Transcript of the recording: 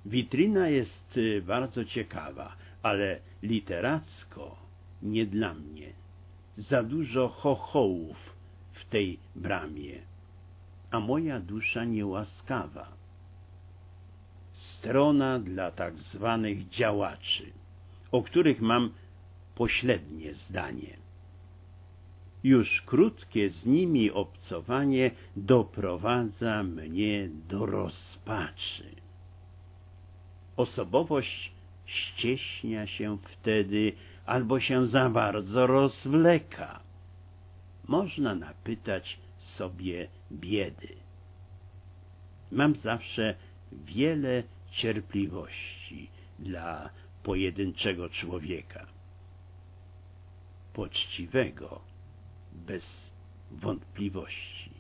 Witryna jest bardzo ciekawa, ale literacko nie dla mnie. Za dużo chochołów w tej bramie, a moja dusza niełaskawa. Strona dla tak zwanych działaczy, o których mam pośrednie zdanie. Już krótkie z nimi obcowanie doprowadza mnie do rozpaczy. Osobowość ścieśnia się wtedy albo się za bardzo rozwleka. Można napytać sobie biedy. Mam zawsze wiele cierpliwości dla pojedynczego człowieka. Poczciwego, bez wątpliwości.